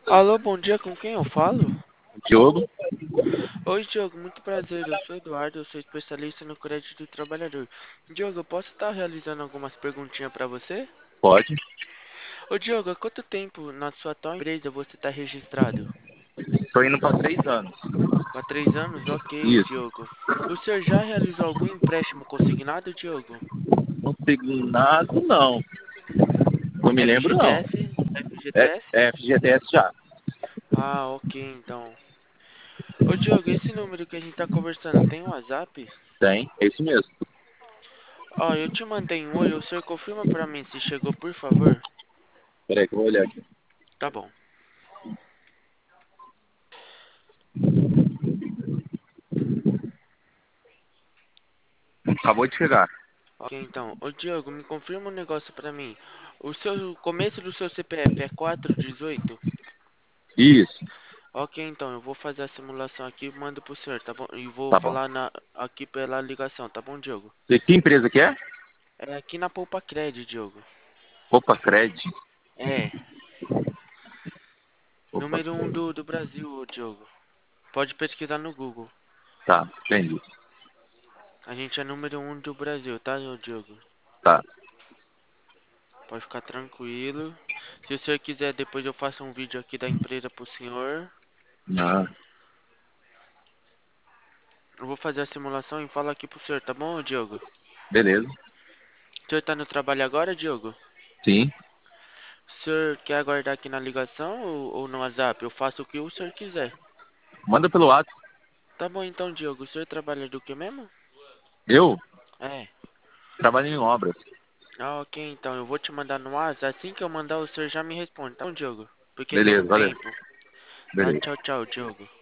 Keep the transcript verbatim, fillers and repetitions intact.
Alô, bom dia, com quem eu falo? Diogo, Oi, Diogo, muito prazer. Eu sou Eduardo, eu sou especialista no crédito do trabalhador. Diogo, eu posso estar realizando algumas perguntinhas para você? pode. Ô, Diogo, há quanto tempo na sua atual empresa você está registrado? Tô indo para três anos. Há três anos? Ok, Isso. Diogo. O senhor já realizou algum empréstimo consignado, Diogo? Consignado, não. Não me lembro, não. F G T S? É, F G T S? é F G T S já. Ah, ok, então. Ô, Diogo, esse número que a gente tá conversando tem um WhatsApp? Tem, é isso mesmo. Ó, eu te mandei um oi, o senhor confirma pra mim se chegou, por favor? Peraí que eu vou olhar aqui. Tá bom. Acabou de chegar. Ok, então. Ô Diogo, me confirma um negócio pra mim. O seu o começo do seu C P F é quatro dezoito? Isso. Ok, então. Eu vou fazer a simulação aqui e mando pro senhor, tá bom? E vou Tá bom. falar na, aqui pela ligação, tá bom, Diogo? E que empresa que é? É aqui na Poupa Cred, Diogo. Opa, Cred. É. Opa, Número um Cred. do, do Brasil, ô Diogo. Pode pesquisar no Google. Tá, entendi. A gente é número um do Brasil, tá, ô Diogo? Tá. Pode ficar tranquilo. Se o senhor quiser, depois eu faço um vídeo aqui da empresa pro senhor. Ah, Eu vou fazer a simulação e falo aqui pro senhor, tá bom, Diogo? beleza. O senhor tá no trabalho agora, Diogo? Sim. O senhor quer aguardar aqui na ligação ou, ou no WhatsApp? Eu faço o que o senhor quiser. Manda pelo WhatsApp. Tá bom então, Diogo. O senhor trabalha do que mesmo? Eu É. trabalho em obras. Ah, ok, então. Eu vou te mandar no WhatsApp. Assim que eu mandar, o senhor já me responde, tá bom, Diogo? Porque tem Beleza, um valeu. tempo. Tá, Beleza. tchau, tchau, Diogo.